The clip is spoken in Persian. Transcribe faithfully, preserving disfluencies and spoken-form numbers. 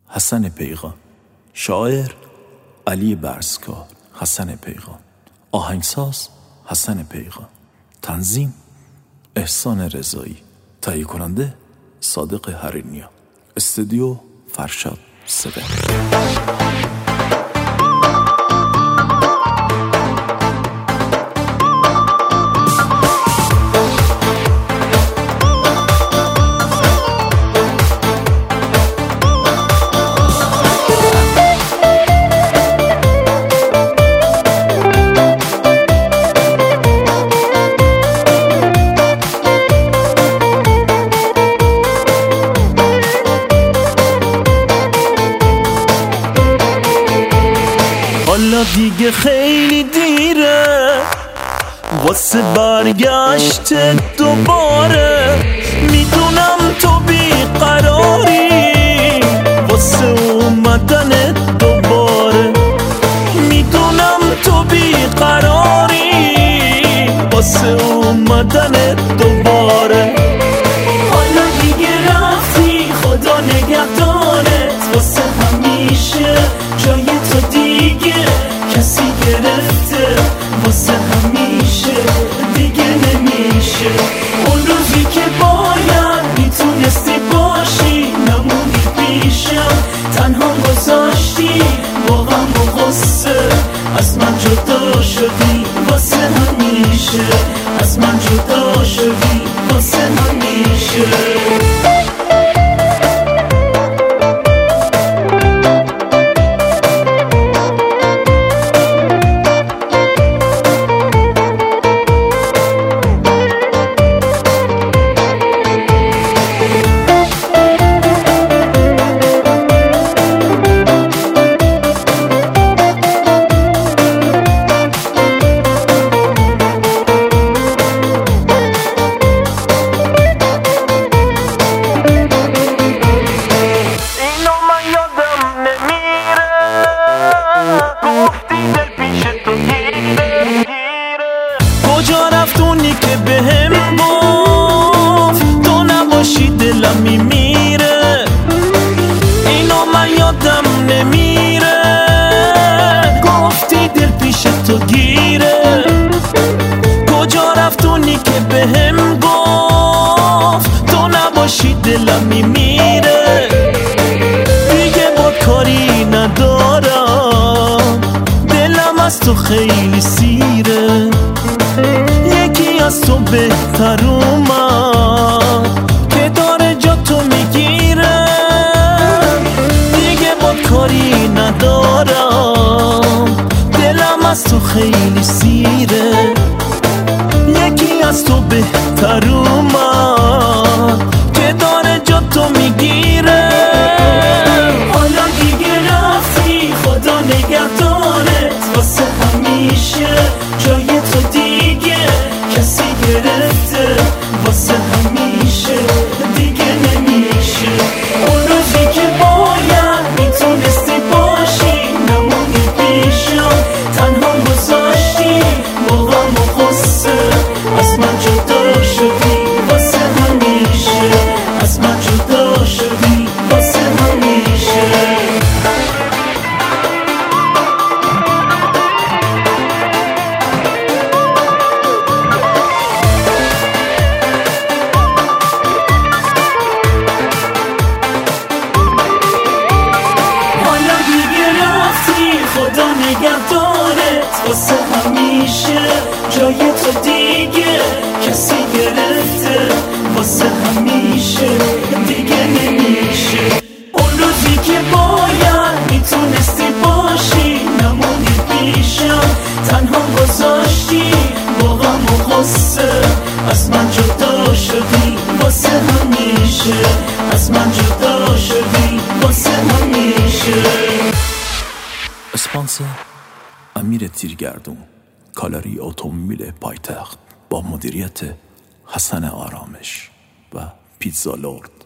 حسن پیغان. شاعر علی برزکار حسن پیغان. آهنگساز حسن پیغان. تنظیم احسان رضایی. تهیه کننده صادق حرینیا. استودیو فرشاد صدا. حالا دیگه خیلی دیره واسه برگشت دوباره. میدونم تو بیقراری واسه اومدن دوباره. میدونم تو بیقراری واسه اومدن دوباره. حالا دیگه رفتی خدا نگهدارت واسه همیشه. جای تو دیگه کسی گرفته واسه همیشه. دیگه نمیشه اون روزی که باید میتونستی باشی نمونی پیشم. تنها گذاشتی با غم و غصه از من جدا شدی واسه همیشه. از من جدا شدی واسه همیشه. کجا رفت اونی که بهم گفت تو نباشی دلم میمیره؟ اینو من یادم نمیره. گفتی دل پیش تو گیره. کجا رفت اونی که بهم گفت تو نباشی دلم میمیره؟ دیگه با کاری ندارم دلم از تو خیلی سیره. یکی از تو بهتر اومد که داره جا تو میگیره. دیگه با کاری ندارم دلم از تو خیلی سیره. یکی از تو بهتر اومد که داره جا تو میگیره. حالا دیگه رفتی خدا نگهدارت واسه همیشه. جای تو دیگه کسی گرفته واسه همیشه. دیگه نمیشه اون روزی که باید میتونستی باشی نمونی پیشم. تنها گذاشتی با غم و غصه از من جدا شدی واسه همیشه. از من جدا شدی واسه همیشه. خدا نگهدارت واسه همیشه. جای تو دیگه کسی گرفته واسه همیشه. دیگه نمیشه اون روزی که باید میتونستی باشی نمونی پیشم. تنها گذاشتی با غم و غصه از من جدا شدی واسه همیشه. از من جدا شدی واسه همیشه. اسپانسر امیر تیرگردون. کالاری اتومبیل پایتخت با مدیریت حسن آرامش و پیتزا لورد.